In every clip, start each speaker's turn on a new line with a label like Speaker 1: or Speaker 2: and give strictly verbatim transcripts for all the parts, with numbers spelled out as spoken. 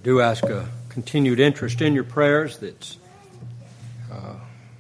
Speaker 1: do ask a continued interest in your prayers. That's uh,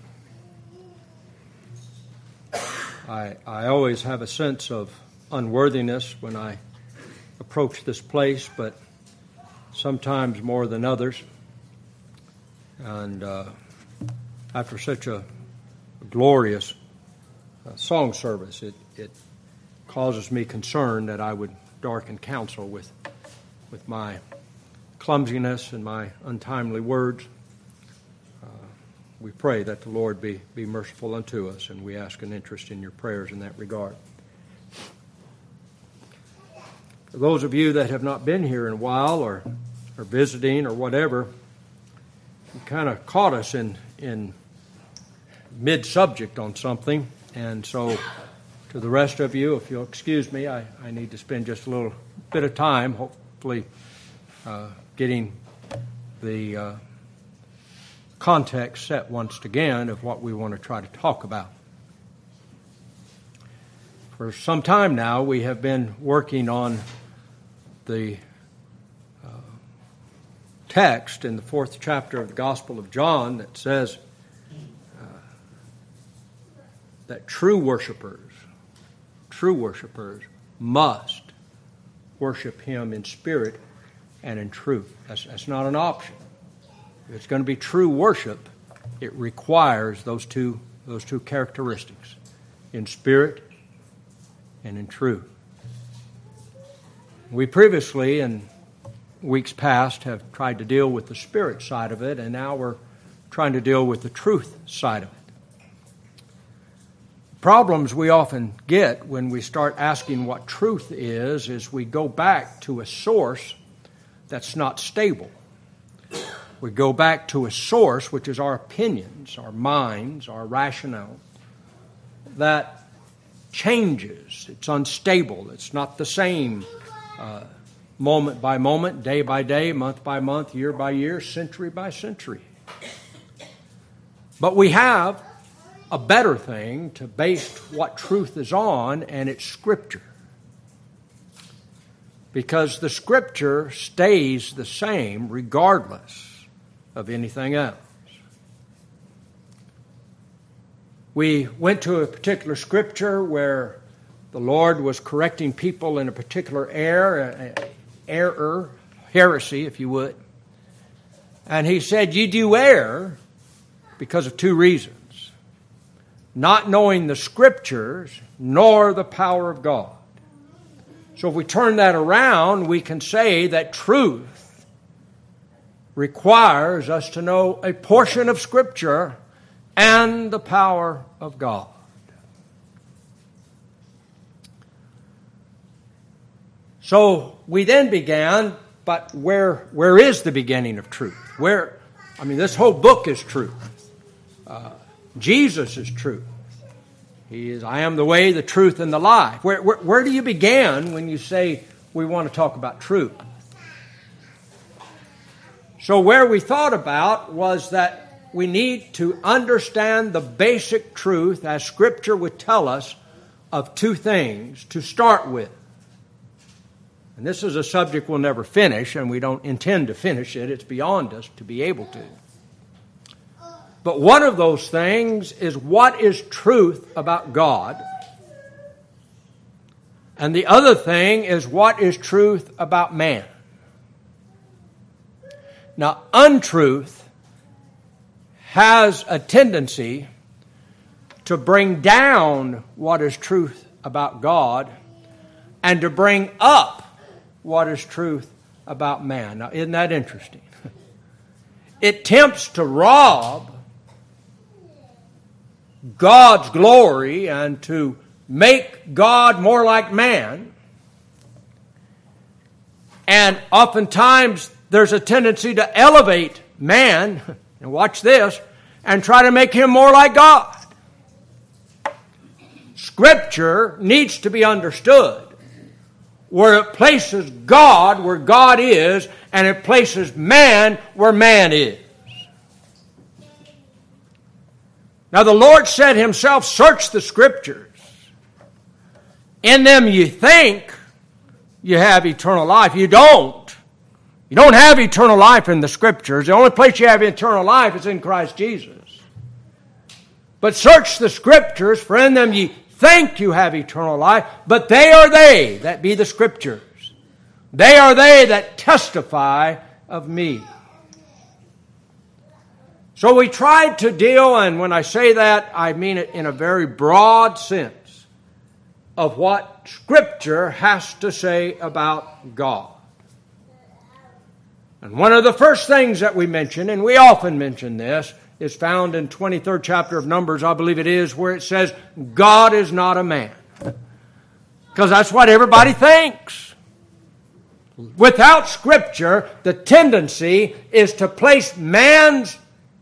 Speaker 1: I, I always have a sense of unworthiness when I approach this place, but sometimes more than others. And uh, after such a glorious uh, song service, it, it causes me concern that I would darken counsel with, with my clumsiness and my untimely words. Uh, we pray that the Lord be, be merciful unto us, and we ask an interest in your prayers in that regard. For those of you that have not been here in a while or are visiting or whatever, you kind of caught us in, in mid-subject on something, and so to the rest of you, if you'll excuse me, I, I need to spend just a little bit of time, hopefully uh, getting the uh, context set once again of what we want to try to talk about. For some time now, we have been working on the uh, text in the fourth chapter of the Gospel of John that says uh, that true worshipers, true worshipers must worship Him in spirit and in truth. That's, that's not an option. If it's going to be true worship, it requires those two, those two characteristics, in spirit and in truth. We previously, in weeks past, have tried to deal with the spirit side of it, and now we're trying to deal with the truth side of it. Problems we often get when we start asking what truth is, is we go back to a source that's not stable. We go back to a source, which is our opinions, our minds, our rationale, that changes. It's unstable. It's not the same uh, moment by moment, day by day, month by month, year by year, century by century. But we have a better thing to base what truth is on, and it's Scripture. Because the Scripture stays the same regardless of anything else. We went to a particular Scripture where the Lord was correcting people in a particular error, error, heresy, if you would. And He said, you do err because of two reasons. Not knowing the Scriptures, nor the power of God. So if we turn that around, we can say that truth requires us to know a portion of Scripture and the power of God. So we then began, but where where is the beginning of truth? Where, I mean, this whole book is truth. Uh, Jesus is truth. He is, I am the way, the truth, and the life. Where, where, where do you begin when you say we want to talk about truth? So where we thought about was that we need to understand the basic truth, as Scripture would tell us, of two things to start with. And this is a subject we'll never finish, and we don't intend to finish it. It's beyond us to be able to. But one of those things is what is truth about God. And the other thing is what is truth about man. Now, untruth has a tendency to bring down what is truth about God and to bring up what is truth about man. Now, isn't that interesting? It tempts to rob God's glory and to make God more like man. And oftentimes there's a tendency to elevate man, and watch this, and try to make him more like God. Scripture needs to be understood where it places God where God is, and it places man where man is. Now the Lord said Himself, search the Scriptures. In them you think you have eternal life. You don't. You don't have eternal life in the Scriptures. The only place you have eternal life is in Christ Jesus. But search the Scriptures, for in them ye think you have eternal life, but they are they that be the Scriptures. They are they that testify of me. So we tried to deal, and when I say that, I mean it in a very broad sense, of what Scripture has to say about God. And one of the first things that we mention, and we often mention this, is found in twenty-third chapter of Numbers, I believe it is, where it says, God is not a man. Because that's what everybody thinks. Without Scripture, the tendency is to place man's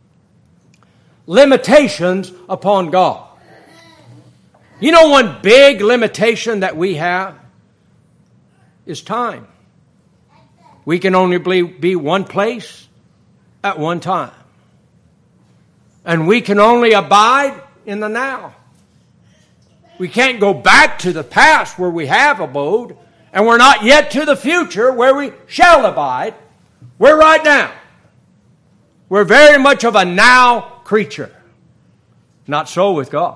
Speaker 1: limitations upon God. You know, one big limitation that we have is time. We can only be one place at one time. And we can only abide in the now. We can't go back to the past where we have abode, and we're not yet to the future where we shall abide. We're right now. We're very much of a now creature. Not so with God.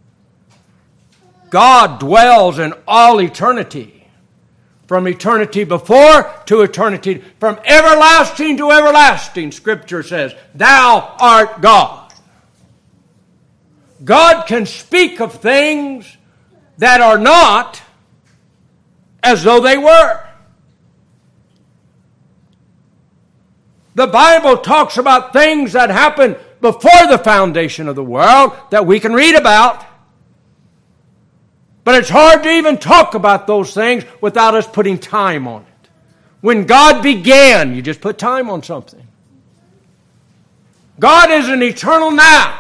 Speaker 1: God dwells in all eternity. From eternity before to eternity. From everlasting to everlasting, Scripture says, Thou art God. God can speak of things that are not as though they were. The Bible talks about things that happened before the foundation of the world that we can read about. But it's hard to even talk about those things without us putting time on it. When God began, you just put time on something. God is an eternal now.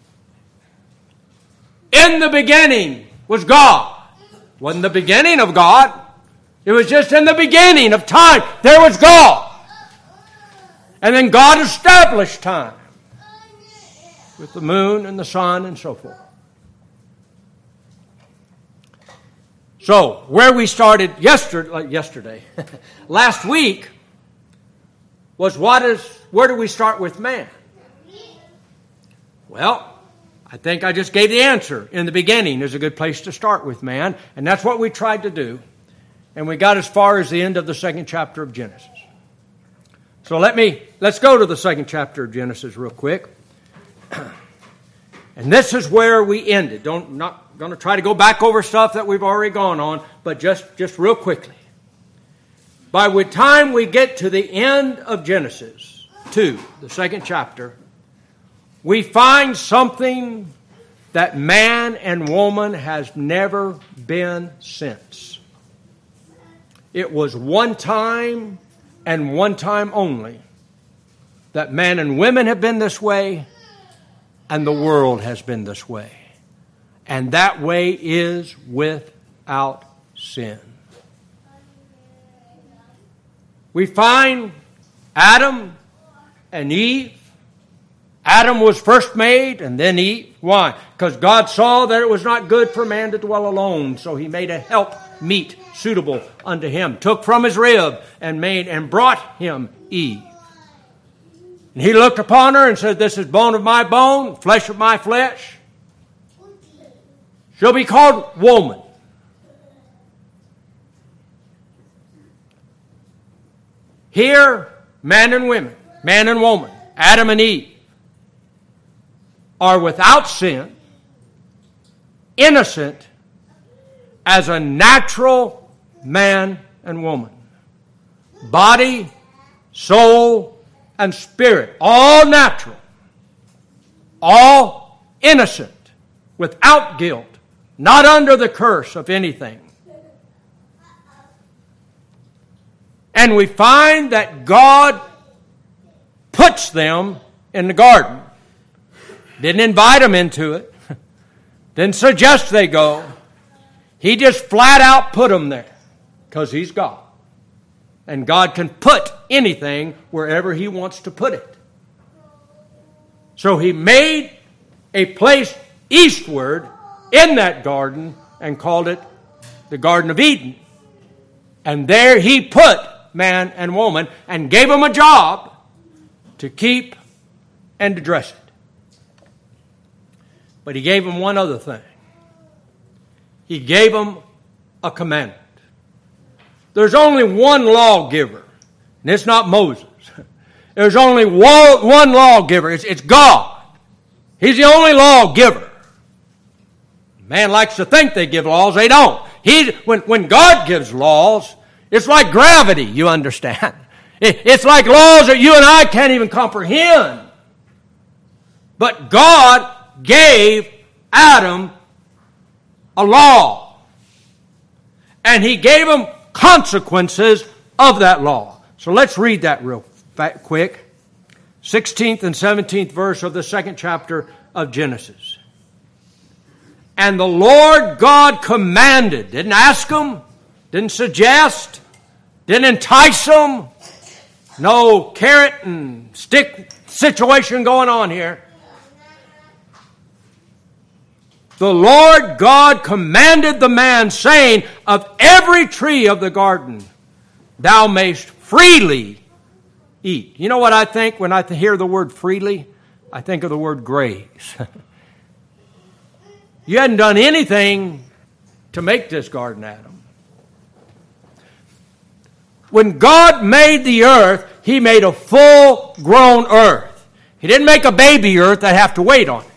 Speaker 1: In the beginning was God. It wasn't the beginning of God. It was just in the beginning of time. There was God. And then God established time with the moon and the sun and so forth. So, where we started yesterday, yesterday last week, was what is, where do we start with man? Well, I think I just gave the answer. In the beginning is a good place to start with man, and that's what we tried to do. And we got as far as the end of the second chapter of Genesis. So let me, let's go to the second chapter of Genesis real quick. And this is where we ended. Don't, not going to try to go back over stuff that we've already gone on, but just, just real quickly. By the time we get to the end of Genesis two, the second chapter, we find something that man and woman has never been since. It was one time and one time only that man and women have been this way, and the world has been this way. And that way is without sin. We find Adam and Eve. Adam was first made and then Eve. Why? Because God saw that it was not good for man to dwell alone, so he made a help meet suitable unto him. Took from his rib and made and brought him Eve. And he looked upon her and said, This is bone of my bone, flesh of my flesh. She'll be called woman. Here, man and women, man and woman, Adam and Eve, are without sin, innocent, as a natural man and woman. Body, soul, and spirit, all natural, all innocent, without guilt, not under the curse of anything. And we find that God puts them in the garden. Didn't invite them into it. Didn't suggest they go. He just flat out put them there because He's God. And God can put anything wherever He wants to put it. So He made a place eastward in that garden and called it the Garden of Eden. And there He put man and woman, and gave them a job to keep and to dress it. But he gave them one other thing. He gave them a commandment. There's only one lawgiver, and it's not Moses. There's only one lawgiver. It's, it's God. He's the only lawgiver. Man likes to think they give laws. They don't. He, when, when God gives laws, it's like gravity, you understand. It, it's like laws that you and I can't even comprehend. But God gave Adam a law. And he gave him consequences of that law. So let's read that real quick. sixteenth and seventeenth verse of the second chapter of Genesis. And the Lord God commanded, didn't ask him, didn't suggest, didn't entice him. No carrot and stick situation going on here. The Lord God commanded the man, saying, of every tree of the garden thou mayst freely eat. You know what I think when I hear the word freely? I think of the word graze. You hadn't done anything to make this garden, Adam. When God made the earth, He made a full-grown earth. He didn't make a baby earth that have to wait on it.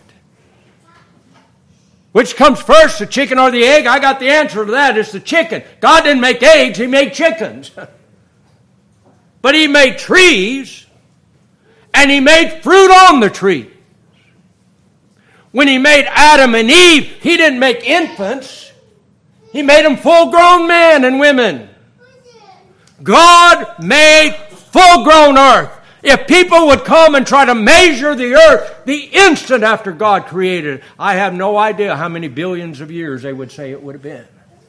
Speaker 1: Which comes first, the chicken or the egg? I got the answer to that. It's the chicken. God didn't make eggs, He made chickens. But He made trees, and He made fruit on the tree. When He made Adam and Eve, He didn't make infants. He made them full-grown men and women. God made full-grown earth. If people would come and try to measure the earth the instant after God created it, I have no idea how many billions of years they would say it would have been.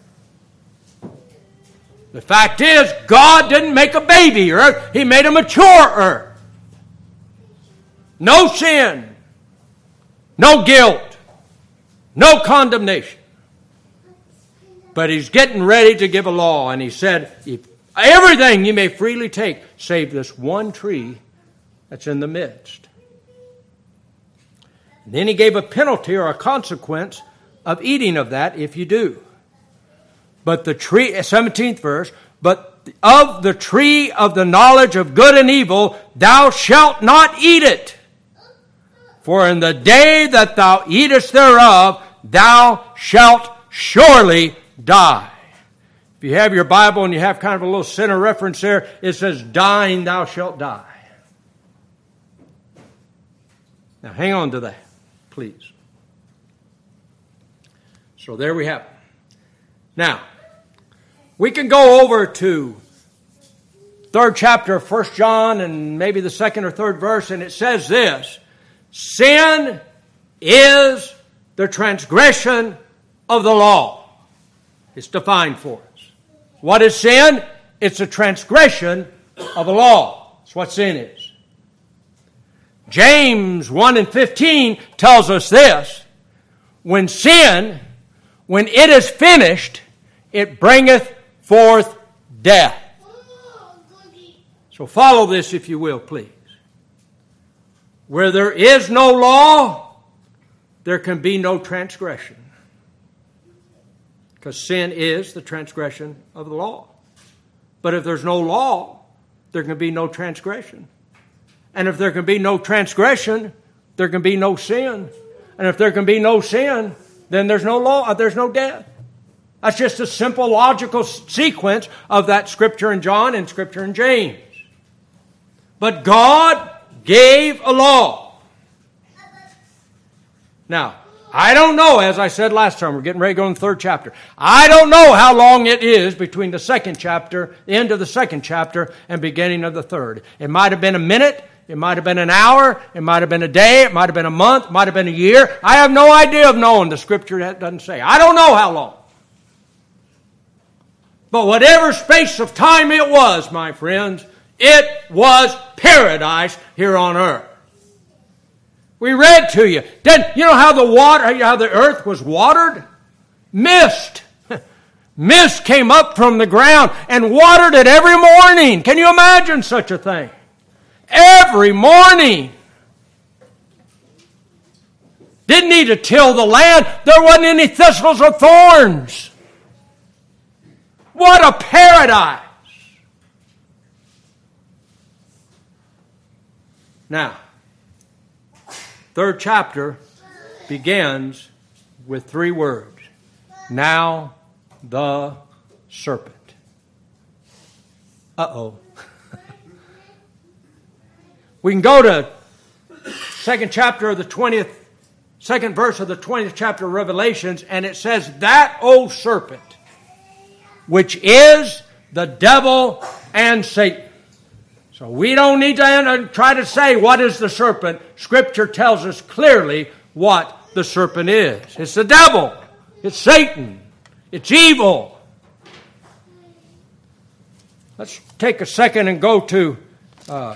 Speaker 1: The fact is, God didn't make a baby earth. He made a mature earth. No sin. No guilt. No condemnation. But He's getting ready to give a law. And He said, if everything you may freely take, save this one tree that's in the midst. And then He gave a penalty or a consequence of eating of that if you do. But the tree, seventeenth verse, but of the tree of the knowledge of good and evil, thou shalt not eat it. For in the day that thou eatest thereof, thou shalt surely die. If you have your Bible and you have kind of a little center reference there, it says, dying thou shalt die. Now hang on to that, please. So there we have it. Now, we can go over to third chapter of First John and maybe the second or third verse, and it says this, sin is the transgression of the law. It's defined for us. What is sin? It's a transgression of the law. That's what sin is. James one and fifteen tells us this. When sin, when it is finished, it bringeth forth death. So follow this if you will, please. Where there is no law, there can be no transgression. Because sin is the transgression of the law. But if there's no law, there can be no transgression. And if there can be no transgression, there can be no sin. And if there can be no sin, then there's no law, there's no death. That's just a simple logical sequence of that scripture in John and scripture in James. But God gave a law. Now, I don't know, as I said last time, we're getting ready to go in the third chapter. I don't know how long it is between the second chapter, the end of the second chapter, and beginning of the third. It might have been a minute. It might have been an hour. It might have been a day. It might have been a month. It might have been a year. I have no idea of knowing. The scripture doesn't say. I don't know how long. But whatever space of time it was, my friends, it was paradise here on earth. We read to you. Did, you know how the water, how the earth was watered? Mist. Mist came up from the ground and watered it every morning. Can you imagine such a thing? Every morning. Didn't need to till the land. There wasn't any thistles or thorns. What a paradise. Now, third chapter begins with three words. Now the serpent. Uh-oh. We can go to second chapter of the twentieth, second verse of the twentieth chapter of Revelations, and it says, that old serpent, which is the devil and Satan. So we don't need to try to say what is the serpent. Scripture tells us clearly what the serpent is. It's the devil. It's Satan. It's evil. Let's take a second and go to uh,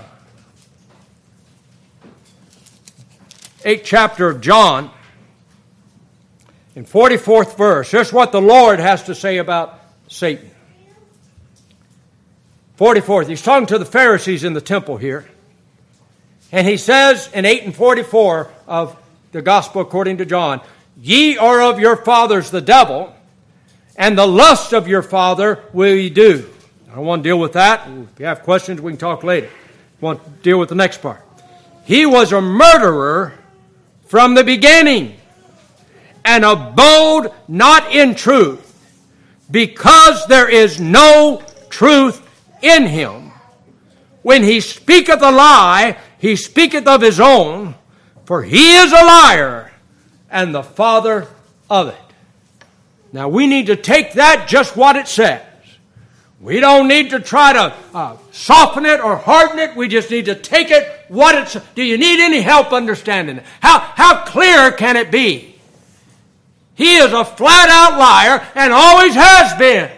Speaker 1: eighth chapter of John. In forty-fourth verse. Here's what the Lord has to say about Satan. forty-fourth. He's talking to the Pharisees in the temple here. And he says in eight and forty-four of the Gospel according to John, ye are of your fathers the devil, and the lust of your father will ye do. I don't want to deal with that. If you have questions, we can talk later. I want to deal with the next part. He was a murderer from the beginning, and abode not in truth, because there is no truth in him. When he speaketh a lie, he speaketh of his own, for he is a liar and the father of it. Now we need to take that just what it says. We don't need to try to uh, soften it or harden it. We just need to take it what it says. Do you need any help understanding it? How, how clear can it be? He is a flat-out liar and always has been.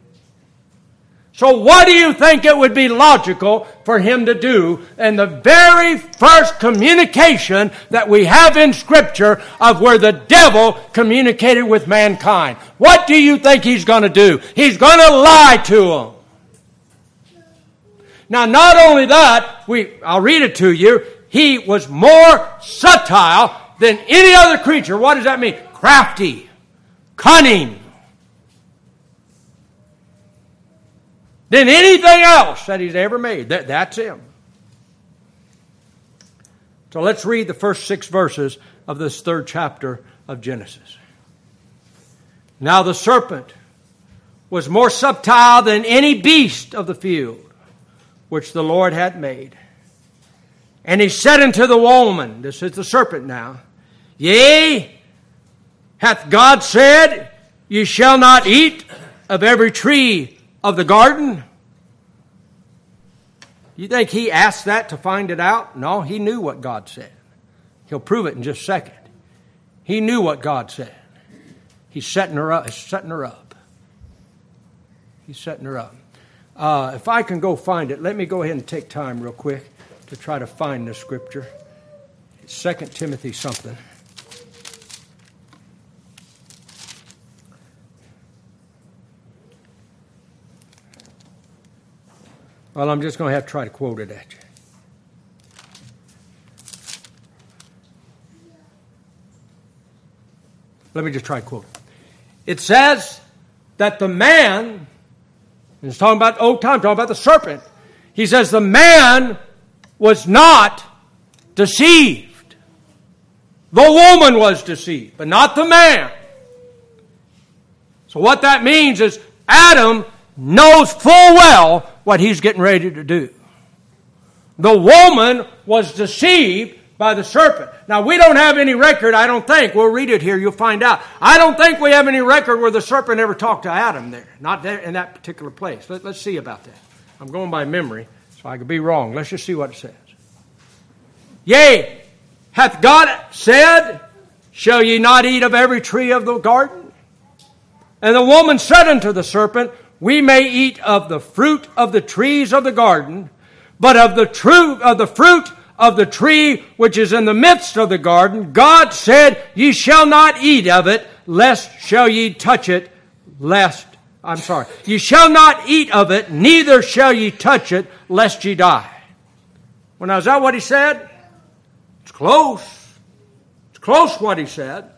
Speaker 1: So what do you think it would be logical for him to do in the very first communication that we have in Scripture of where the devil communicated with mankind? What do you think he's going to do? He's going to lie to them. Now, not only that, we I'll read it to you. He was more subtle than any other creature. What does that mean? Crafty, cunning, than anything else that he's ever made. That, that's him. So let's read the first six verses of this third chapter of Genesis. Now the serpent was more subtle than any beast of the field, which the Lord had made. And he said unto the woman, this is the serpent now, yea, hath God said, ye shall not eat of every tree of the garden? You think he asked that to find it out? No, he knew what God said. He'll prove it in just a second. He knew what God said. He's setting her up. He's setting her up. He's setting her up. Uh, if I can go find it, let me go ahead and take time real quick to try to find the scripture. It's Second Timothy something. Well, I'm just going to have to try to quote it at you. Let me just try to quote it. It says that the man, and it's talking about old time, talking about the serpent. He says the man was not deceived. The woman was deceived, but not the man. So what that means is Adam knows full well what he's getting ready to do. The woman was deceived by the serpent. Now, we don't have any record, I don't think. We'll read it here, you'll find out. I don't think we have any record where the serpent ever talked to Adam there. Not there in that particular place. Let, let's see about that. I'm going by memory, so I could be wrong. Let's just see what it says. Yea, hath God said, shall ye not eat of every tree of the garden? And the woman said unto the serpent, we may eat of the fruit of the trees of the garden, but of the true of the fruit of the tree which is in the midst of the garden, God said, ye shall not eat of it, lest shall ye touch it, lest I'm sorry. Ye shall not eat of it, neither shall ye touch it, lest ye die. Well, now, is that what he said? It's close. It's close what he said.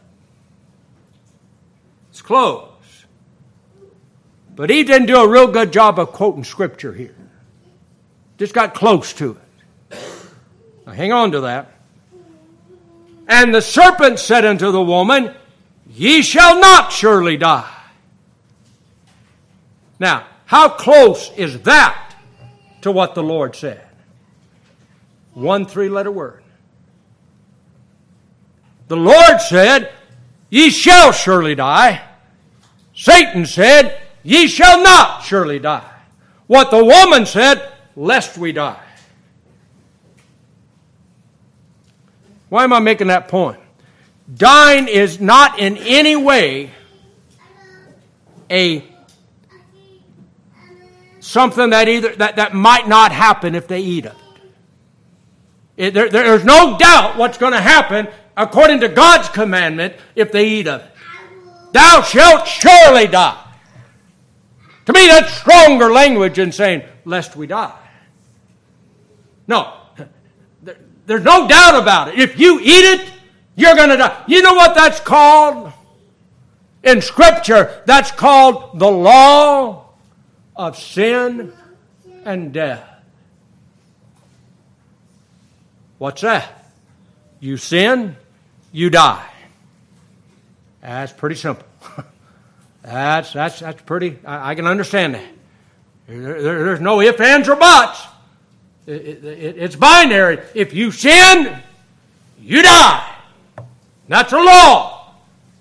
Speaker 1: It's close. But he didn't do a real good job of quoting Scripture here. Just got close to it. Now, hang on to that. And the serpent said unto the woman, Ye shall not surely die. Now, how close is that to what the Lord said? One three-letter word. The Lord said, Ye shall surely die. Satan said, Ye shall not surely die. What the woman said, lest we die. Why am I making that point? Dying is not in any way a something that either that, that might not happen if they eat of it. it there, there's no doubt what's going to happen according to God's commandment if they eat of it. Thou shalt surely die. To me, that's stronger language than saying, lest we die. No. There's no doubt about it. If you eat it, you're going to die. You know what that's called? In Scripture, that's called the law of sin and death. What's that? You sin, you die. That's pretty simple. That's that's that's pretty. I, I can understand that. There, there, there's no ifs, ands, or buts. It, it, it, it's binary. If you sin, you die. That's a law.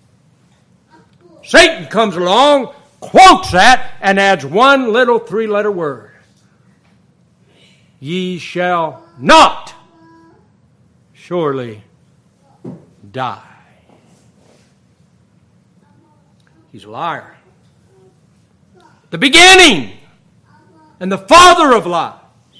Speaker 1: Satan comes along, quotes that, and adds one little three-letter word. Ye shall not surely die. He's a liar. The beginning and the father of lies.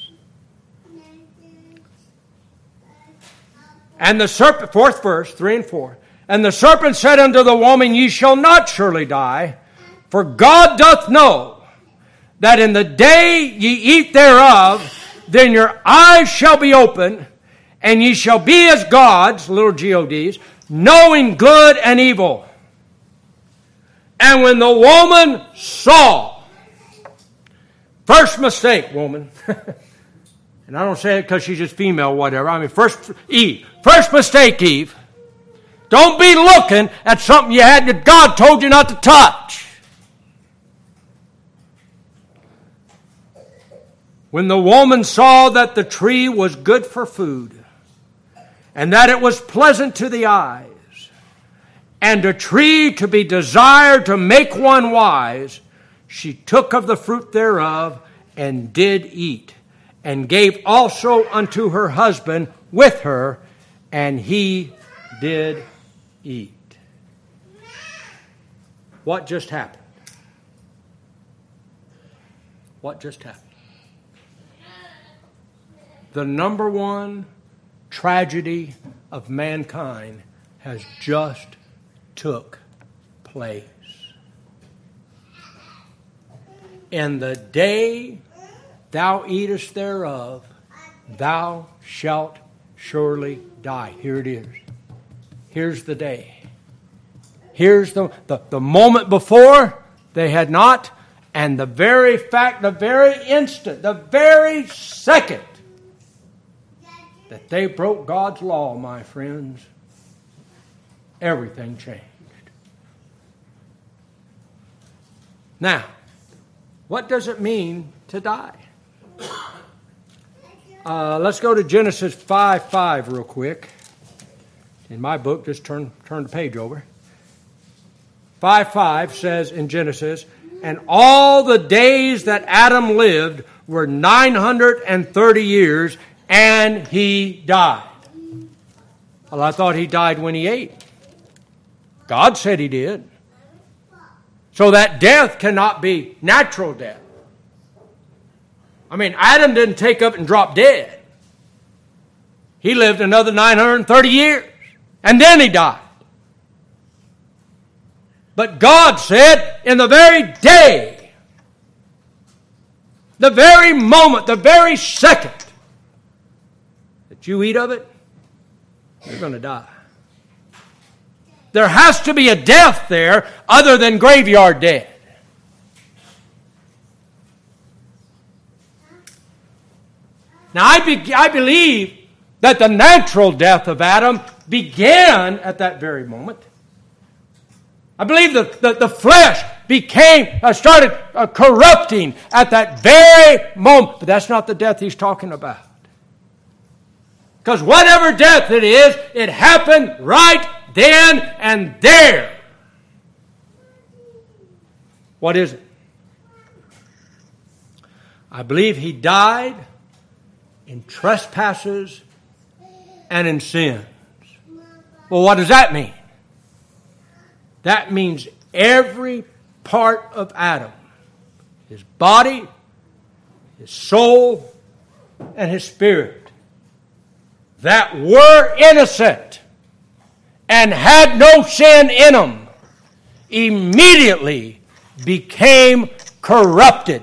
Speaker 1: And the serpent, fourth verse, three and four. And the serpent said unto the woman, Ye shall not surely die, for God doth know that in the day ye eat thereof, then your eyes shall be opened, and ye shall be as gods, little G-O-Ds, knowing good and evil. And when the woman saw, first mistake, woman, and I don't say it because she's just female, whatever. I mean, first, Eve, first mistake, Eve. Don't be looking at something you had that God told you not to touch. When the woman saw that the tree was good for food, and that it was pleasant to the eyes, and a tree to be desired to make one wise, she took of the fruit thereof and did eat, and gave also unto her husband with her, and he did eat. What just happened? What just happened? The number one tragedy of mankind has just took place. In the day thou eatest thereof, thou shalt surely die. Here it is. Here's the day. Here's the, the, the moment before they had not, and the very fact, the very instant, the very second that they broke God's law, my friends, everything changed. Now, what does it mean to die? Uh, let's go to Genesis five five real quick. In my book, just turn, turn the page over. five five says in Genesis, and all the days that Adam lived were nine hundred thirty years, and he died. Well, I thought he died when he ate. God said he did. So that death cannot be natural death. I mean, Adam didn't take up and drop dead. He lived another nine hundred thirty years, and then he died. But God said, in the very day the very moment, the very second that you eat of it, you're going to die. There has to be a death there other than graveyard dead. Now, I, be, I believe that the natural death of Adam began at that very moment. I believe the, the, the flesh became, uh, started uh, corrupting at that very moment. But that's not the death he's talking about. Because whatever death it is, it happened right then and there. What is it? I believe he died in trespasses and in sins. Well, what does that mean? That means every part of Adam, his body, his soul, and his spirit, that were innocent and had no sin in them, immediately became corrupted.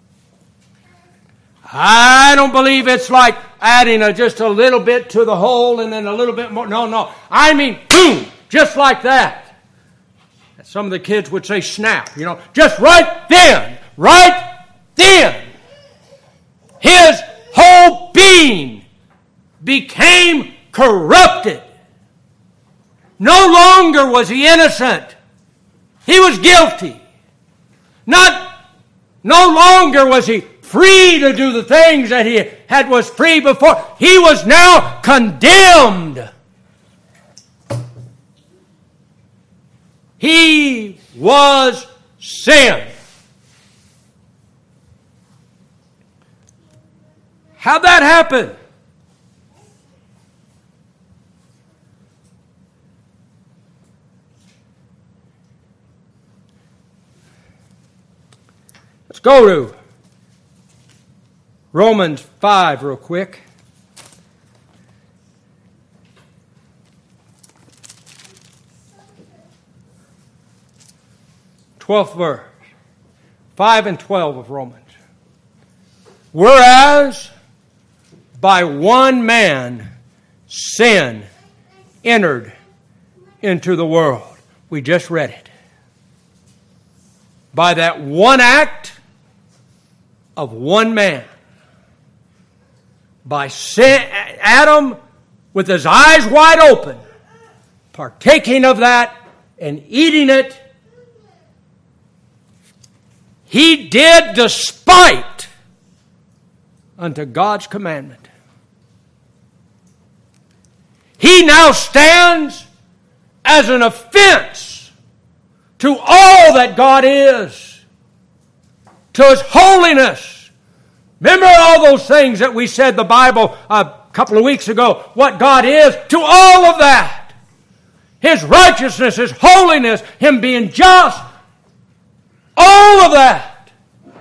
Speaker 1: I don't believe it's like adding a, just a little bit to the whole and then a little bit more. No, no. I mean, boom, just like that. Some of the kids would say snap, you know, just right then, right then, his whole being became corrupted. No longer was he innocent. He was guilty. Not, no longer was he free to do the things that he had was free before. He was now condemned. He was sin. How'd that happen? Let's go to Romans five real quick. twelfth verse, five and twelve of Romans. Whereas by one man sin entered into the world. We just read it. By that one act of one man. By sin, Adam, with his eyes wide open, partaking of that and eating it, he did despite unto God's commandment. He now stands as an offense to all that God is, to His holiness. Remember all those things that we said the Bible a couple of weeks ago, what God is, to all of that. His righteousness, His holiness, Him being just, all of that.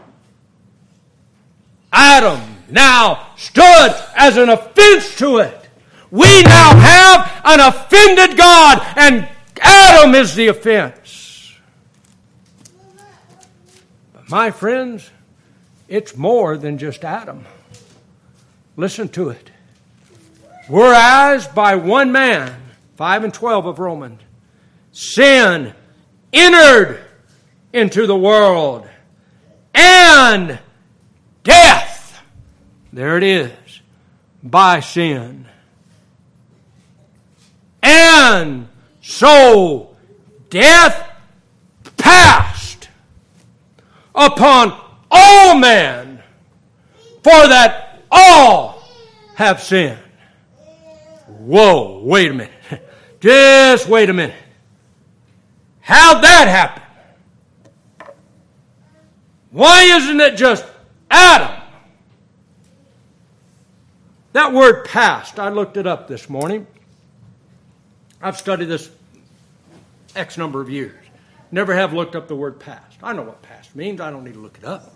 Speaker 1: Adam now stood as an offense to it. We now have an offended God, and Adam is the offense. But my friends, it's more than just Adam. Listen to it. Whereas by one man, five and twelve of Romans, sin entered into the world, and death, there it is, by sin. And so death passed upon all men, for that all have sinned. Whoa, wait a minute. Just wait a minute. How'd that happen? Why isn't it just Adam? That word passed, I looked it up this morning. I've studied this X number of years. Never have looked up the word past. I know what past means. I don't need to look it up.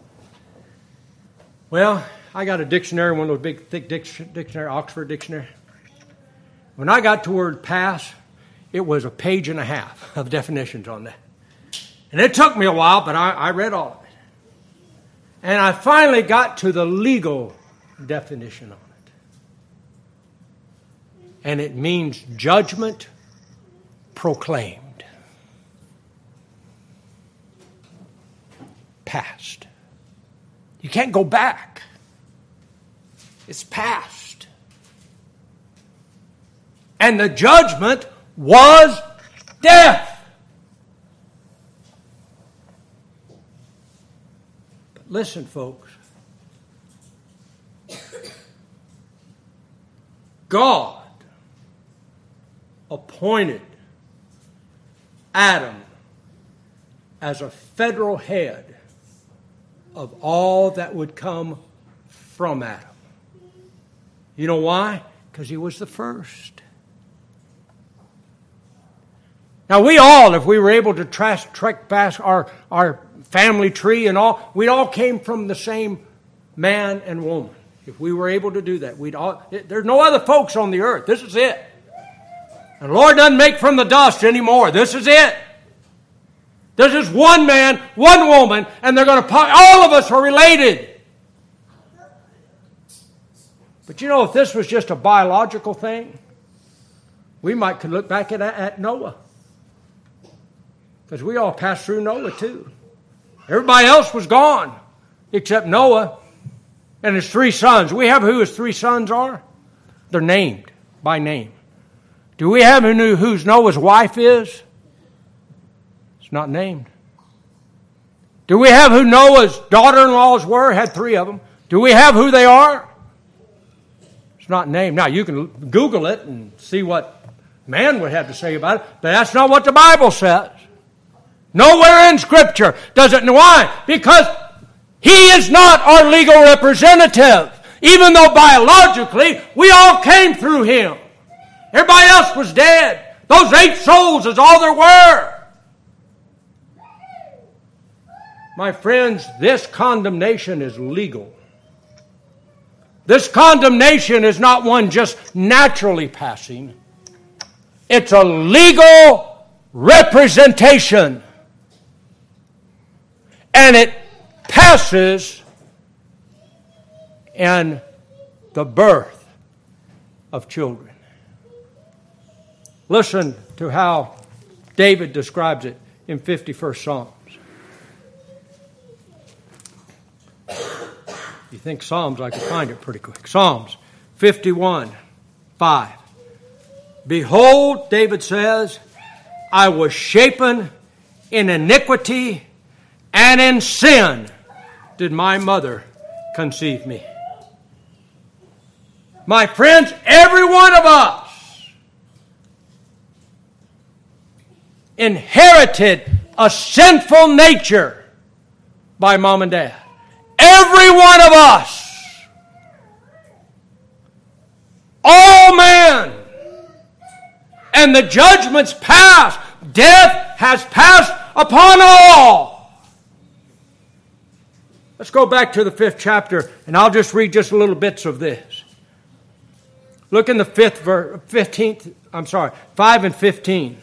Speaker 1: Well, I got a dictionary, one of those big, thick dictionary, Oxford dictionary. When I got to the word past, it was a page and a half of definitions on that. And it took me a while, but I, I read all of it. And I finally got to the legal definition on it. And it means judgment proclaimed. Past. You can't go back. It's past. And the judgment was death. But listen, folks. God appointed Adam as a federal head of all that would come from Adam. You know why? Because he was the first. Now we all, if we were able to trace, track back our, our family tree and all, we all came from the same man and woman. If we were able to do that, we'd all, there's no other folks on the earth. This is it. And the Lord doesn't make from the dust anymore. This is it. There's just one man, one woman, and they're going to, all of us are related. But you know, if this was just a biological thing, we might could look back at, at Noah. Because we all passed through Noah too. Everybody else was gone except Noah and his three sons. We have who his three sons are? They're named by name. Do we have who knew whose Noah's wife is? It's not named. Do we have who Noah's daughter-in-laws were? Had three of them. Do we have who they are? It's not named. Now, you can Google it and see what man would have to say about it, but that's not what the Bible says. Nowhere in Scripture does it. Why? Because he is not our legal representative. Even though biologically we all came through him. Everybody else was dead. Those eight souls is all there were. My friends, this condemnation is legal. This condemnation is not one just naturally passing. It's a legal representation. And it passes in the birth of children. Listen to how David describes it in fifty-first Psalms. You think Psalms, I can find it pretty quick. Psalms fifty-one, five. Behold, David says, I was shapen in iniquity, and in sin did my mother conceive me. My friends, every one of us inherited a sinful nature by mom and dad. Every one of us. All men. And the judgment's passed. Death has passed upon all. Let's go back to the fifth chapter, and I'll just read just little bits of this. Look in the fifth verse, fifteenth, I'm sorry, five and fifteen.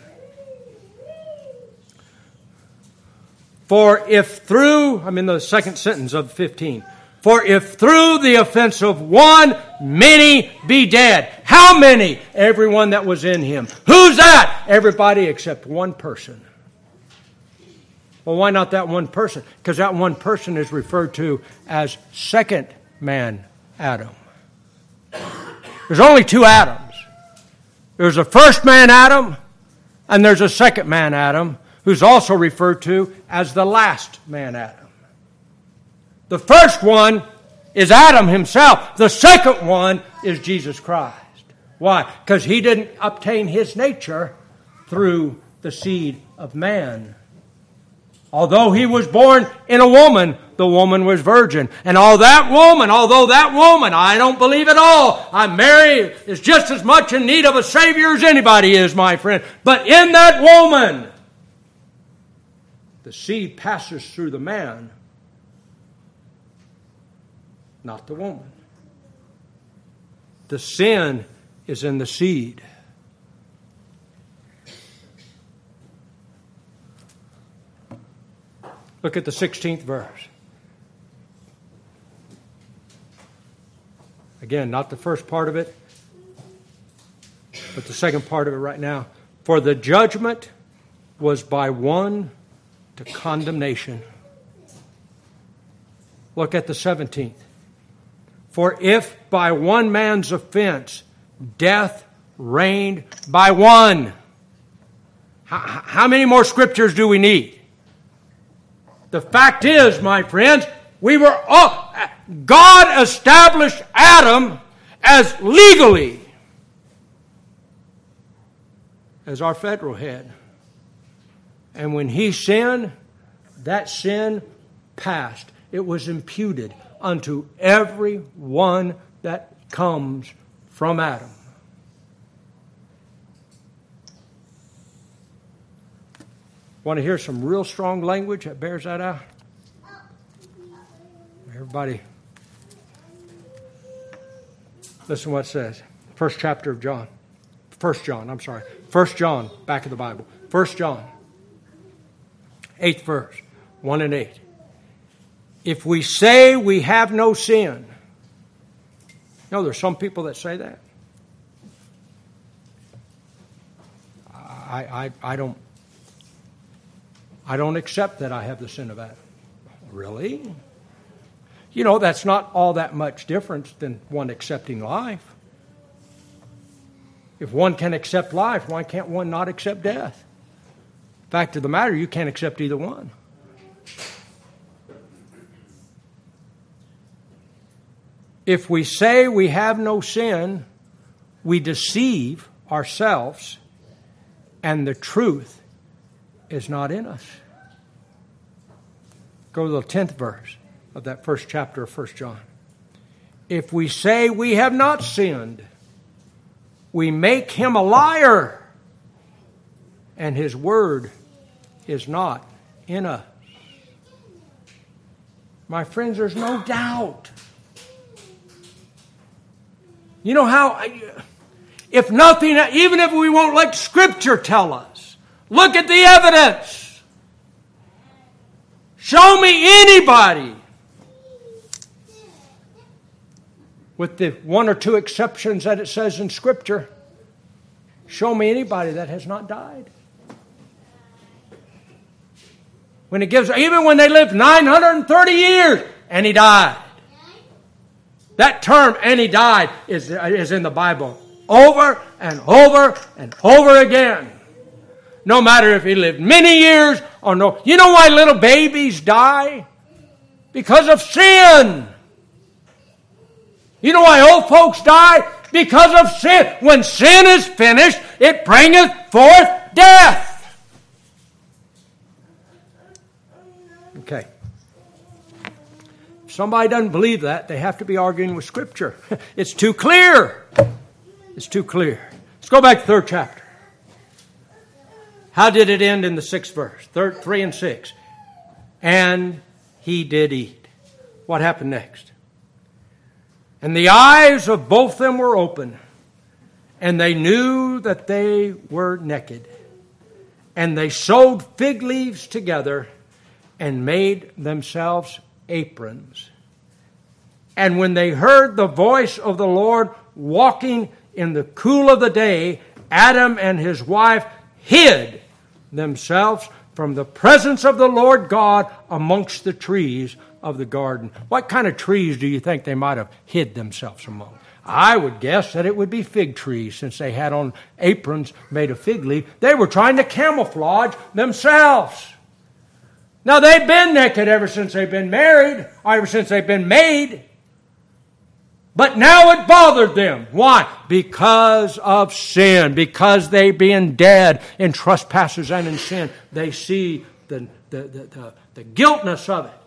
Speaker 1: For if through, I'm in the second sentence of fifteen. For if through the offense of one, many be dead. How many? Everyone that was in him. Who's that? Everybody except one person. Well, why not that one person? Because that one person is referred to as second man Adam. There's only two Adams. There's a first man Adam, and there's a second man Adam, who's also referred to as the last man Adam. The first one is Adam himself. The second one is Jesus Christ. Why? Because he didn't obtain his nature through the seed of man. Although he was born in a woman, the woman was virgin. And all that woman, although that woman, I don't believe at all, I'm Mary is just as much in need of a Savior as anybody is, my friend. But in that woman, the seed passes through the man, not the woman. The sin is in the seed. Look at the sixteenth verse. Again, not the first part of it, but the second part of it right now. For the judgment was by one to condemnation. Look at the seventeenth. For if by one man's offense death reigned by one. How, how many more scriptures do we need? The fact is, my friends, we were all, God established Adam as legally as our federal head. And when he sinned, that sin passed. It was imputed unto every one that comes from Adam. Want to hear some real strong language that bears that out? Everybody, listen to what it says. First chapter of John. First John, I'm sorry. First John, back of the Bible. First John, eighth verse, one and eight. If we say we have no sin. You know, there's some people that say that. I, I, I don't I don't accept that I have the sin of Adam. Really? You know, that's not all that much difference than one accepting life. If one can accept life, why can't one not accept death? Fact of the matter, you can't accept either one. If we say we have no sin, we deceive ourselves, and the truth is not in us. Go to the tenth verse of that first chapter of First John. If we say we have not sinned, we make him a liar, and his word is not in us. My friends, there's no doubt. You know how, if nothing, even if we won't let Scripture tell us, look at the evidence. Show me anybody, with the one or two exceptions that it says in Scripture, show me anybody that has not died. When it gives, even when they lived nine hundred thirty years, and he died. That term, and he died, is, is in the Bible over and over and over again. No matter if he lived many years or no. You know why little babies die? Because of sin. You know why old folks die? Because of sin. When sin is finished, it bringeth forth death. Okay. If somebody doesn't believe that, they have to be arguing with Scripture. It's too clear. It's too clear. Let's go back to the third chapter. How did it end in the sixth verse? Third, three and six. And he did eat. What happened next? And the eyes of both them were open, and they knew that they were naked. And they sewed fig leaves together and made themselves aprons. And when they heard the voice of the Lord walking in the cool of the day, Adam and his wife hid themselves from the presence of the Lord God amongst the trees of the garden. What kind of trees do you think they might have hid themselves among? I would guess that it would be fig trees, since they had on aprons made of fig leaf. They were trying to camouflage themselves. Now, they've been naked ever since they've been married, or ever since they've been made. But now it bothered them. Why? Because of sin. Because they being dead in trespasses and in sin, they see the, the, the, the, the guiltness of it.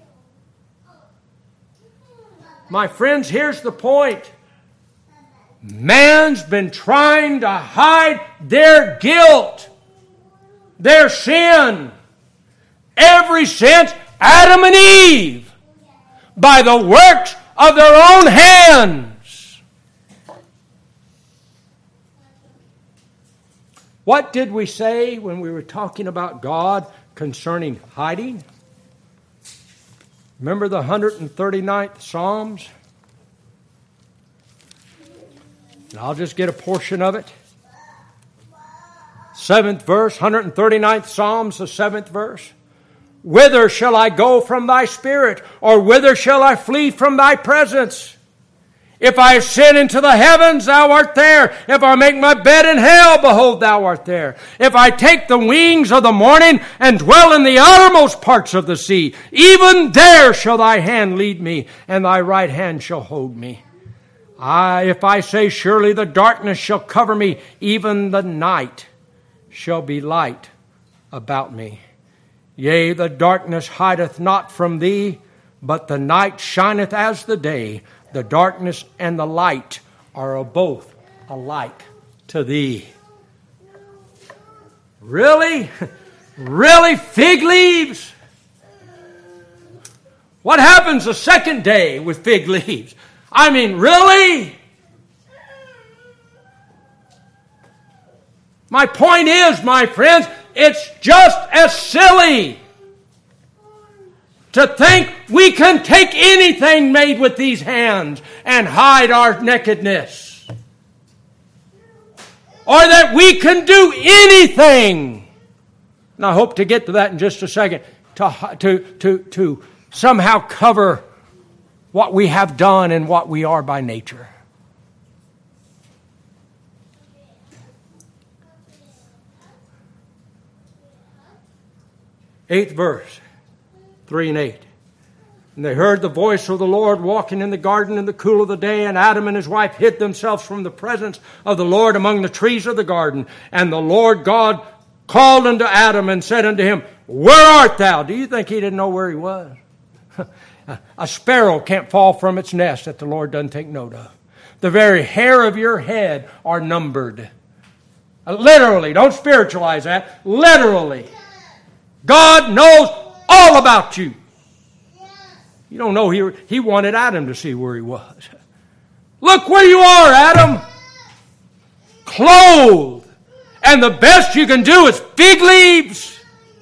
Speaker 1: My friends, here's the point. Man's been trying to hide their guilt, their sin, ever since Adam and Eve, by the works of their own hands. What did we say when we were talking about God concerning hiding? Remember the one hundred thirty-ninth Psalms? And I'll just get a portion of it. Seventh verse, one hundred thirty-ninth Psalms, the seventh verse. Whither shall I go from thy spirit? Or whither shall I flee from thy presence? If I ascend into the heavens, thou art there. If I make my bed in hell, behold, thou art there. If I take the wings of the morning and dwell in the uttermost parts of the sea, even there shall thy hand lead me, and thy right hand shall hold me. I, if I say, surely the darkness shall cover me, even the night shall be light about me. Yea, the darkness hideth not from thee, but the night shineth as the day. The darkness and the light are both alike to thee. Really? Really? Fig leaves? What happens the second day with fig leaves? I mean, really? My point is, my friends, it's just as silly to think we can take anything made with these hands and hide our nakedness. Or that we can do anything. And I hope to get to that in just a second. To, to, to, to somehow cover what we have done and what we are by nature. Eighth verse. Three and eight. And they heard the voice of the Lord walking in the garden in the cool of the day, and Adam and his wife hid themselves from the presence of the Lord among the trees of the garden. And the Lord God called unto Adam and said unto him, Where art thou? Do you think he didn't know where he was? A sparrow can't fall from its nest that the Lord doesn't take note of. The very hair of your head are numbered. Literally, don't spiritualize that. Literally. God knows all about you. You don't know he, he wanted Adam to see where he was. Look where you are, Adam. Clothed. And the best you can do is fig leaves.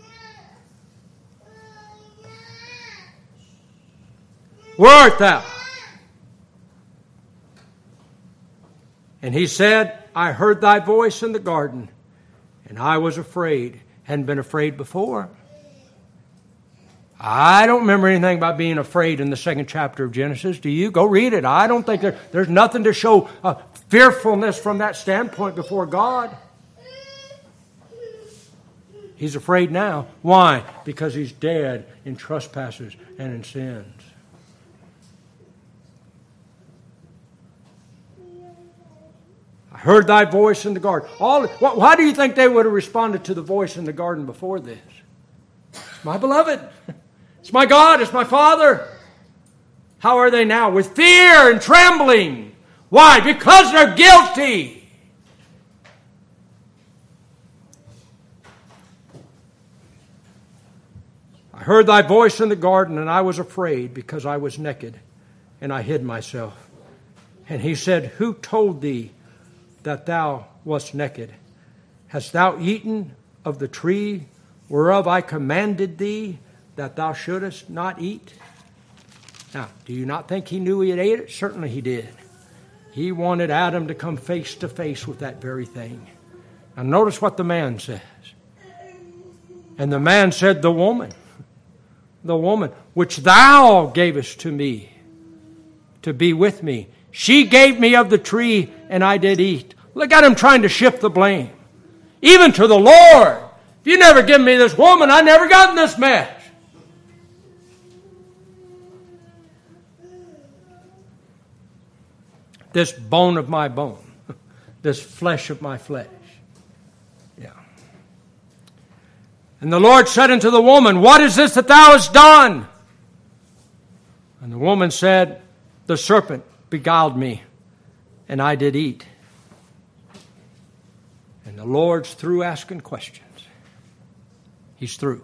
Speaker 1: Where art thou? And he said, I heard thy voice in the garden, and I was afraid. Hadn't been afraid before. I don't remember anything about being afraid in the second chapter of Genesis. Do you? Go read it. I don't think there, there's nothing to show uh, fearfulness from that standpoint before God. He's afraid now. Why? Because he's dead in trespasses and in sins. I heard thy voice in the garden. All, why do you think they would have responded to the voice in the garden before this? My beloved. It's my God. It's my Father. How are they now? With fear and trembling. Why? Because they're guilty. I heard thy voice in the garden, and I was afraid because I was naked, and I hid myself. And he said, Who told thee that thou wast naked? Hast thou eaten of the tree whereof I commanded thee that thou shouldest not eat? Now, do you not think he knew he had ate it? Certainly he did. He wanted Adam to come face to face with that very thing. Now notice what the man says. And the man said, The woman, the woman, which thou gavest to me to be with me, she gave me of the tree, and I did eat. Look at him trying to shift the blame. Even to the Lord. If you never given me this woman, I never got in this mess. This bone of my bone. This flesh of my flesh. Yeah. And the Lord said unto the woman, What is this that thou hast done? And the woman said, The serpent beguiled me, and I did eat. And the Lord's through asking questions. He's through.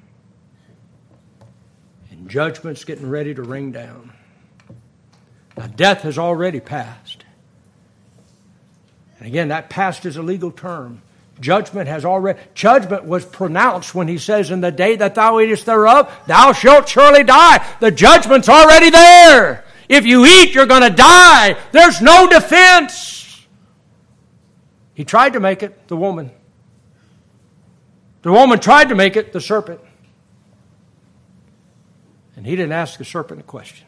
Speaker 1: And judgment's getting ready to ring down. Now, death has already passed. And again, that past is a legal term. Judgment has already, judgment was pronounced when he says, In the day that thou eatest thereof, thou shalt surely die. The judgment's already there. If you eat, you're going to die. There's no defense. He tried to make it, the woman. The woman tried to make it, the serpent. And he didn't ask the serpent a question.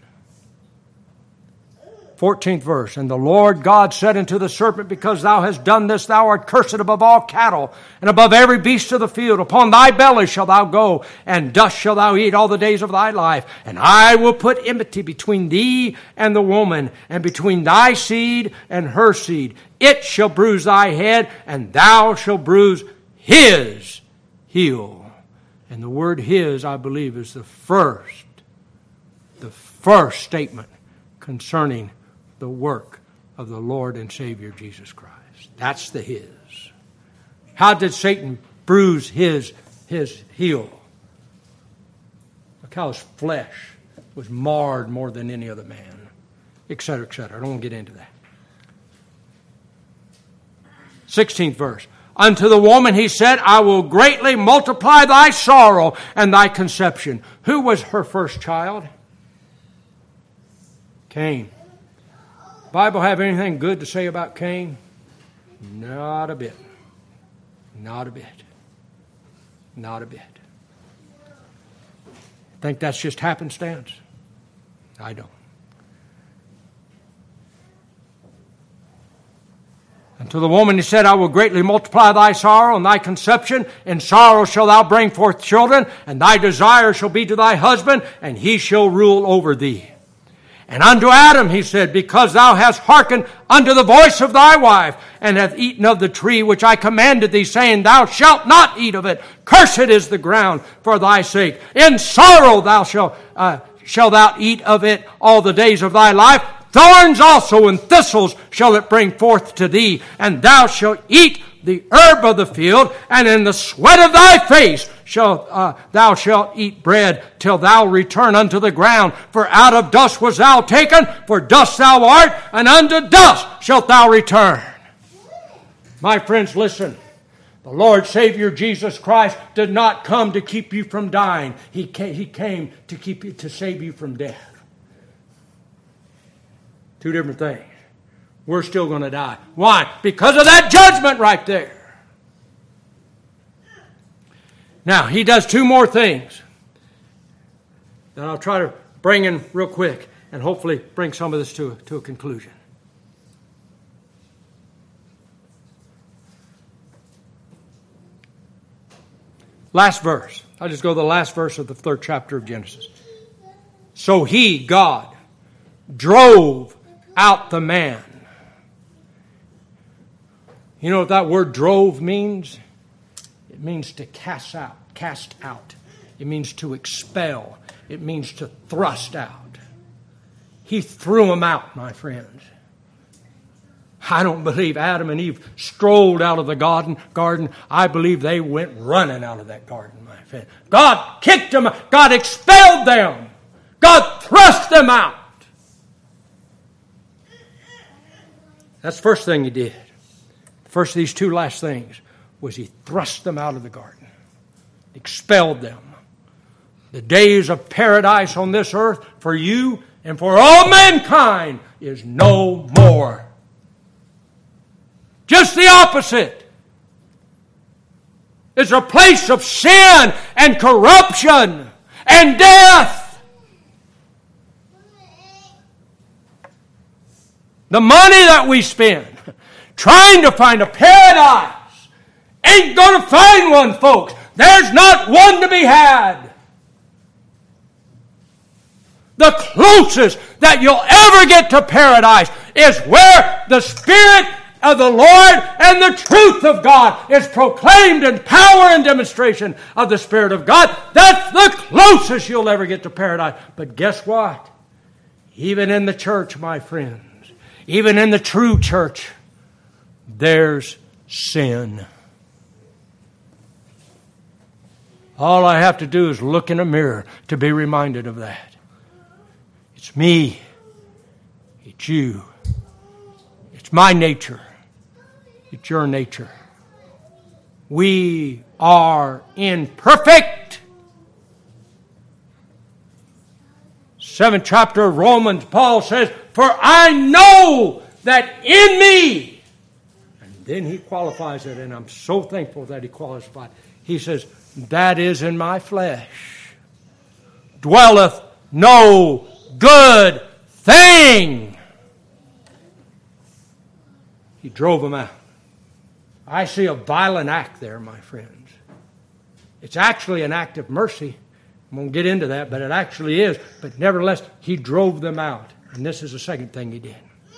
Speaker 1: fourteenth verse, and the Lord God said unto the serpent, because thou hast done this, thou art cursed above all cattle, and above every beast of the field. Upon thy belly shalt thou go, and dust shalt thou eat all the days of thy life. And I will put enmity between thee and the woman, and between thy seed and her seed. It shall bruise thy head, and thou shalt bruise his heel. And the word his, I believe, is the first, the first statement concerning the work of the Lord and Savior Jesus Christ. That's the his. How did Satan bruise his, his heel? Look how his flesh was marred more than any other man, et cetera, et cetera. I don't want to get into that. sixteenth verse. Unto the woman he said, I will greatly multiply thy sorrow and thy conception. Who was her first child? Cain. Bible have anything good to say about Cain? Not a bit. Not a bit. Not a bit. Think that's just happenstance? I don't. And to the woman he said, I will greatly multiply thy sorrow and thy conception. In sorrow shalt thou bring forth children, and thy desire shall be to thy husband, and he shall rule over thee. And unto Adam he said, because thou hast hearkened unto the voice of thy wife, and hast eaten of the tree which I commanded thee, saying, thou shalt not eat of it. Cursed is the ground for thy sake. In sorrow thou shalt, uh, shalt thou eat of it all the days of thy life. Thorns also and thistles shall it bring forth to thee, and thou shalt eat the herb of the field, and in the sweat of thy face shall uh, thou shalt eat bread till thou return unto the ground. For out of dust was thou taken, for dust thou art, and unto dust shalt thou return. My friends, listen. The Lord Savior Jesus Christ did not come to keep you from dying. He came, he came to keep you, to save you from death. Two different things. We're still going to die. Why? Because of that judgment right there. Now, he does two more things that I'll try to bring in real quick and hopefully bring some of this to, to a conclusion. Last verse. I'll just go to the last verse of the third chapter of Genesis. So he, God, drove out the man. You know what that word drove means? It means to cast out, cast out. It means to expel. It means to thrust out. He threw them out, my friends. I don't believe Adam and Eve strolled out of the garden. garden. I believe they went running out of that garden, my friend. God kicked them out. God expelled them. God thrust them out. That's the first thing he did. First of these two last things was he thrust them out of the garden. Expelled them. The days of paradise on this earth for you and for all mankind is no more. Just the opposite. It's a place of sin and corruption and death. The money that we spend trying to find a paradise ain't going to find one, folks. There's not one to be had. The closest that you'll ever get to paradise is where the Spirit of the Lord and the truth of God is proclaimed in power and demonstration of the Spirit of God. That's the closest you'll ever get to paradise. But guess what? Even in the church, my friends, even in the true church, there's sin. All I have to do is look in a mirror to be reminded of that. It's me. It's you. It's my nature. It's your nature. We are imperfect. Seventh chapter of Romans, Paul says, for I know that in me, and Then he qualifies it, and I'm so thankful that he qualified. He says, that is in my flesh dwelleth no good thing. He drove them out. I see a violent act there, my friends. It's actually an act of mercy. I won't get into that, but it actually is. But nevertheless, he drove them out. And this is the second thing he did.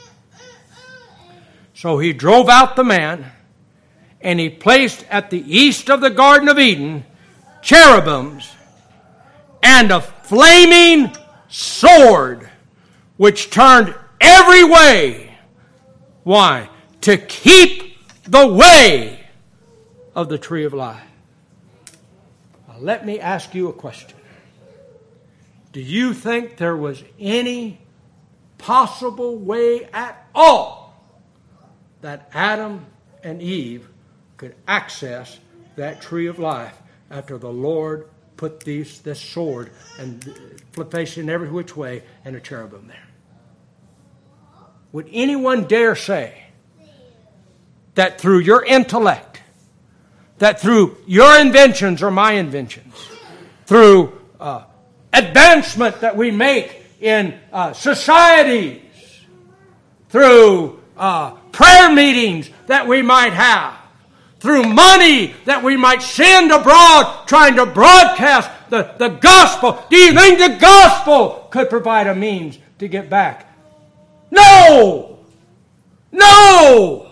Speaker 1: So he drove out the man, and he placed at the east of the Garden of Eden cherubims and a flaming sword which turned every way. Why? To keep the way of the tree of life. Now, let me ask you a question. Do you think there was any possible way at all that Adam and Eve could access that tree of life after the Lord put these this sword and facing every which way and a cherubim there? Would anyone dare say that through your intellect, that through your inventions or my inventions, through uh, advancement that we make in uh, societies, through uh, prayer meetings that we might have, through money that we might send abroad trying to broadcast the, the gospel, do you think the gospel could provide a means to get back? No! No!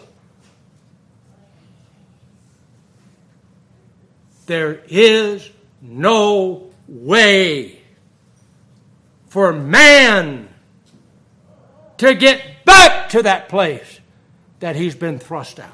Speaker 1: There is no way for man to get back to that place that he's been thrust out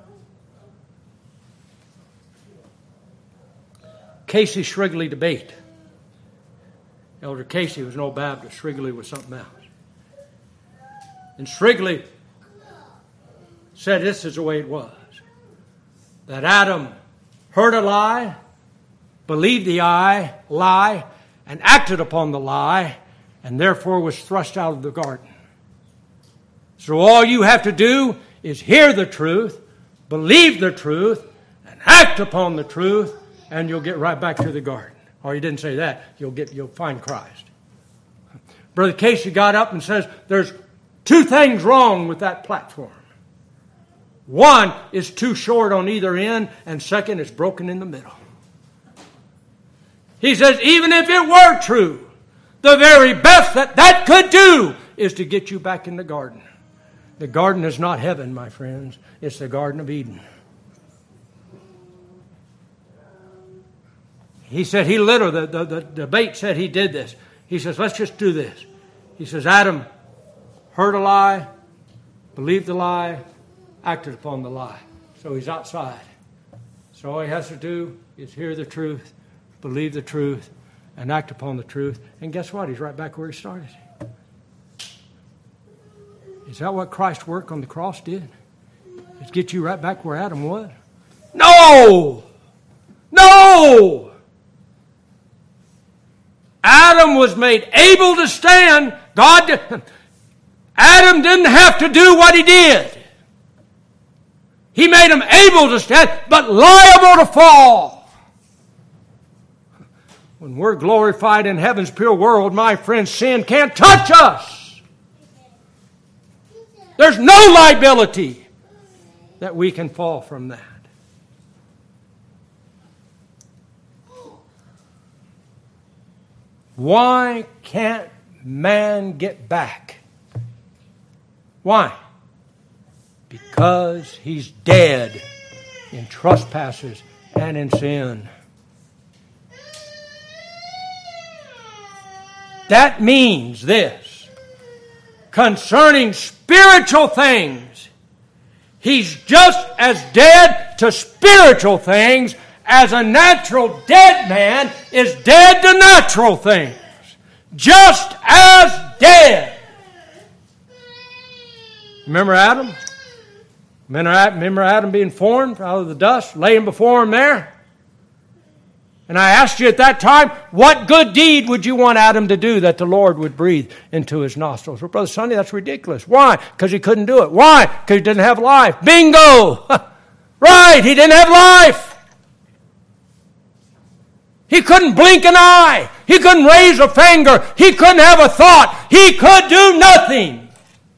Speaker 1: of. Casey Shrigley debate. Elder Casey was no Baptist. Shrigley was something else. And Shrigley said this is the way it was. That Adam heard a lie, believed the lie, lie, and acted upon the lie, and therefore was thrust out of the garden. So all you have to do is hear the truth, believe the truth, and act upon the truth, and you'll get right back to the garden. Or he didn't say that. You'll get, you'll find Christ. Brother Casey got up and says, there's two things wrong with that platform. One is too short on either end, and second is broken in the middle. He says, even if it were true, the very best that that could do is to get you back in the garden. The garden is not heaven, my friends. It's the Garden of Eden. He said, he literally, the, the, the debate said he did this. He says, let's just do this. He says, Adam heard a lie, believed the lie, acted upon the lie. So he's outside. So all he has to do is hear the truth, believe the truth, and act upon the truth. And guess what? He's right back where he started. Is that what Christ's work on the cross did? Is get you right back where Adam was? No! No! Adam was made able to stand. God did. Adam didn't have to do what he did. He made him able to stand, but liable to fall. When we're glorified in heaven's pure world, my friends, sin can't touch us. There's no liability that we can fall from that. Why can't man get back? Why? Because he's dead in trespasses and in sin. That means this. Concerning spiritual things, he's just as dead to spiritual things as a natural dead man is dead to natural things. Just as dead. Remember Adam? Remember Adam being formed out of the dust, laying before him there? And I asked you at that time, what good deed would you want Adam to do that the Lord would breathe into his nostrils? Well, Brother Sonny, that's ridiculous. Why? Because he couldn't do it. Why? Because he didn't have life. Bingo! Right, he didn't have life. He couldn't blink an eye. He couldn't raise a finger. He couldn't have a thought. He could do nothing.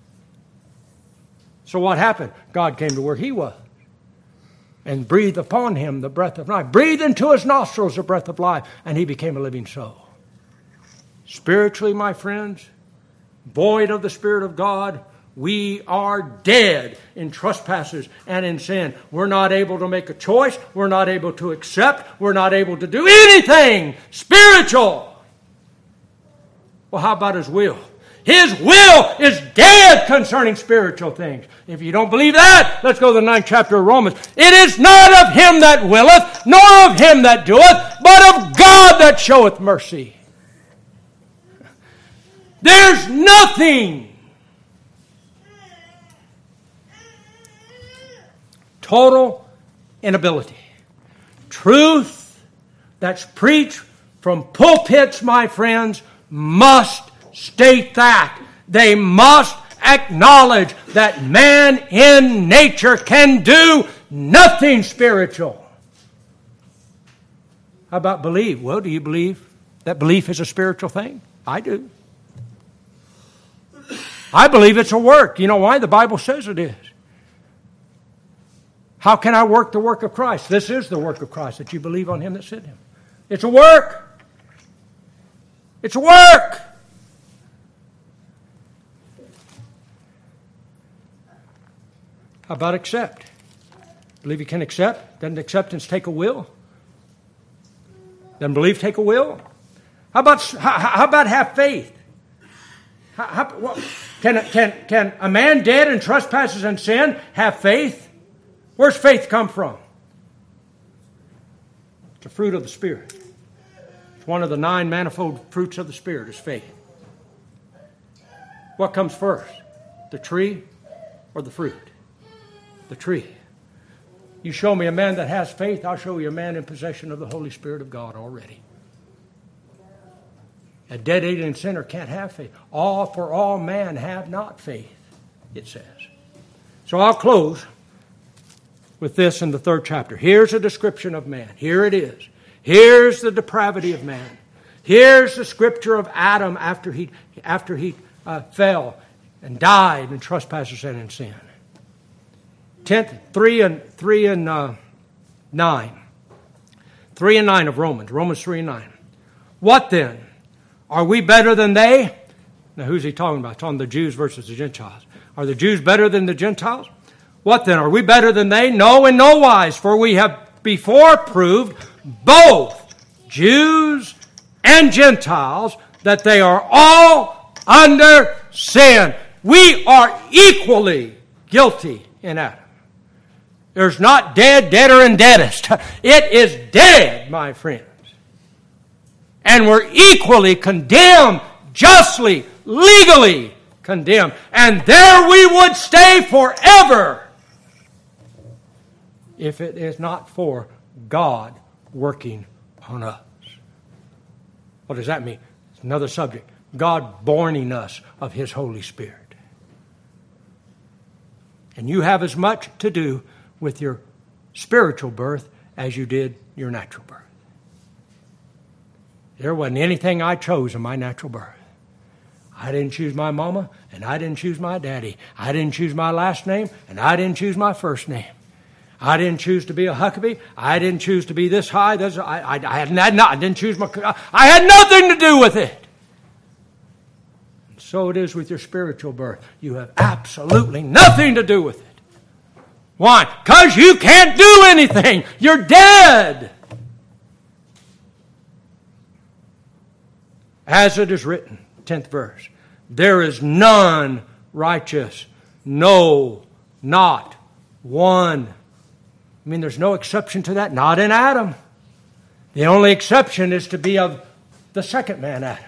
Speaker 1: So what happened? God came to where he was and breathed upon him the breath of life. Breathed into his nostrils the breath of life, and he became a living soul. Spiritually, my friends, void of the Spirit of God, we are dead in trespasses and in sin. We're not able to make a choice. We're not able to accept. We're not able to do anything spiritual. Well, how about his will? His will is dead concerning spiritual things. If you don't believe that, let's go to the ninth chapter of Romans. It is not of him that willeth, nor of him that doeth, but of God that showeth mercy. There's nothing. Total inability. Truth that's preached from pulpits, my friends, must state that. They must acknowledge that man in nature can do nothing spiritual. How about believe? Well, do you believe that belief is a spiritual thing? I do. I believe it's a work. You know why? The Bible says it is. How can I work the work of Christ? This is the work of Christ, that you believe on him that sent him. It's a work. It's a work. How about accept? Believe you can accept? Doesn't acceptance take a will? Doesn't belief take a will? How about how, how about have faith? How, how, what, can, can, can a man dead in trespasses and sin have faith? Where's faith come from? It's a fruit of the Spirit. It's one of the nine manifold fruits of the Spirit is faith. What comes first? The tree or the fruit? The tree. You show me a man that has faith, I'll show you a man in possession of the Holy Spirit of God already. A dead alien sinner can't have faith. All for all man have not faith, it says. So I'll close with this in the third chapter. Here's a description of man. Here it is. Here's the depravity of man. Here's the scripture of Adam after he after he uh, fell and died in trespasses and in sin. Tenth, three and three and uh, nine, three and nine of Romans. Romans three and nine. What then? Are we better than they? Now, who's he talking about? It's on the Jews versus the Gentiles. Are the Jews better than the Gentiles? What then? Are we better than they? No, in no wise. For we have before proved both Jews and Gentiles that they are all under sin. We are equally guilty in Adam. There's not dead, deader, and deadest. It is dead, my friends. And we're equally condemned, justly, legally condemned. And there we would stay forever if it is not for God working on us. What does that mean? It's another subject. God borning us of His Holy Spirit. And you have as much to do with your spiritual birth as you did your natural birth. There wasn't anything I chose in my natural birth. I didn't choose my mama, and I didn't choose my daddy. I didn't choose my last name, and I didn't choose my first name. I didn't choose to be a Huckabee. I didn't choose to be this high. This, I, I, I, had not, I didn't choose my... I had nothing to do with it. And so it is with your spiritual birth. You have absolutely nothing to do with it. Why? Because you can't do anything. You're dead. As it is written, tenth verse, there is none righteous, no, not one. I mean, there's no exception to that, not in Adam. The only exception is to be of the second man, Adam.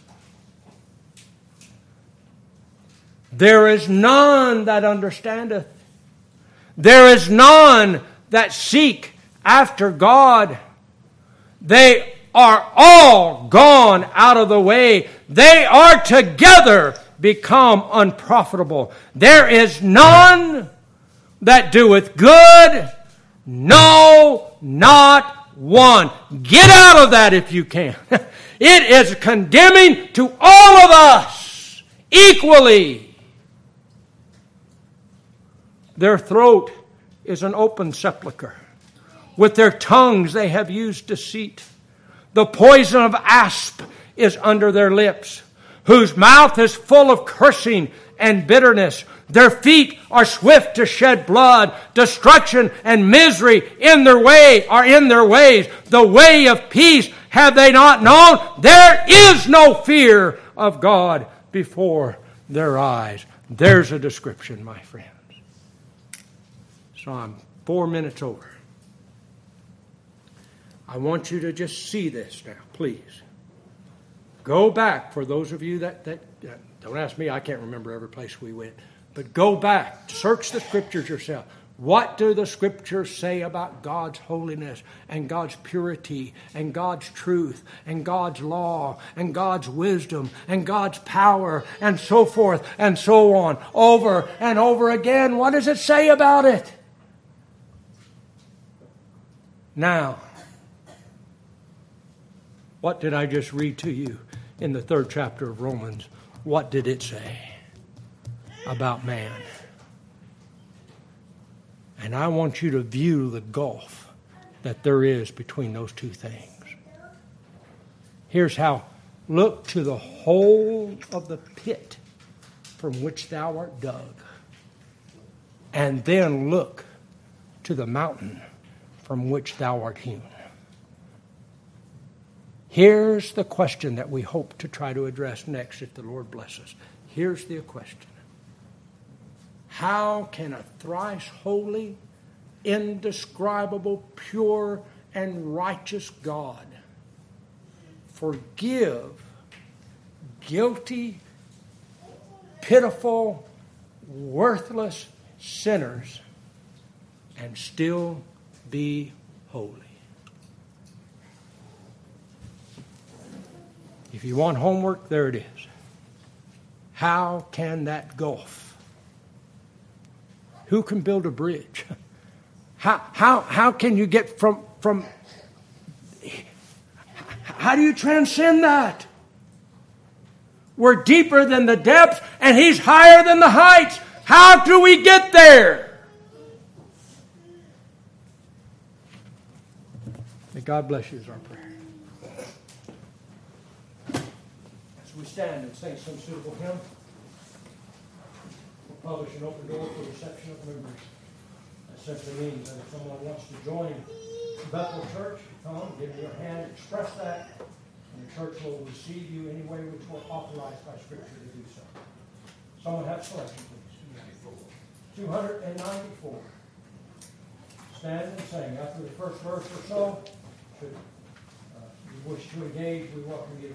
Speaker 1: There is none that understandeth. There is none that seek after God. They are all gone out of the way. They are together become unprofitable. There is none that doeth good, no, not one. Get out of that if you can. It is condemning to all of us equally. Their throat is an open sepulchre. With their tongues they have used deceit. The poison of asp is under their lips, whose mouth is full of cursing and bitterness. Their feet are swift to shed blood. Destruction and misery in their way are in their ways. The way of peace have they not known. There is no fear of God before their eyes. There's a description, my friends. So I'm four minutes over. I want you to just see this now, please. Go back, for those of you that, that, that don't ask me, I can't remember every place we went. But go back, search the Scriptures yourself. What do the Scriptures say about God's holiness and God's purity and God's truth and God's law and God's wisdom and God's power and so forth and so on, over and over again? What does it say about it? Now, what did I just read to you in the third chapter of Romans? What did it say about man? And I want you to view the gulf that there is between those two things. Here's how. Look to the hole of the pit from which thou art dug, and then look to the mountain from which thou art hewn. Here's the question that we hope to try to address next if the Lord blesses. Here's the question. How can a thrice holy, indescribable, pure, and righteous God forgive guilty, pitiful, worthless sinners and still be holy? If you want homework, there it is. How can that gulf? Who can build a bridge? How, how, how can you get from, from... How do you transcend that? We're deeper than the depths, and He's higher than the heights. How do we get there? May God bless you is our prayer. We stand and sing some suitable hymn. We'll publish an open door for reception of members. That simply means that if someone wants to join Bethel Church, come, give me your hand, express that, and the church will receive you any way which we're authorized by Scripture to do so. Someone have selection, please. two ninety-four. Stand and sing. After the first verse or so, should uh, you wish to engage, we welcome you to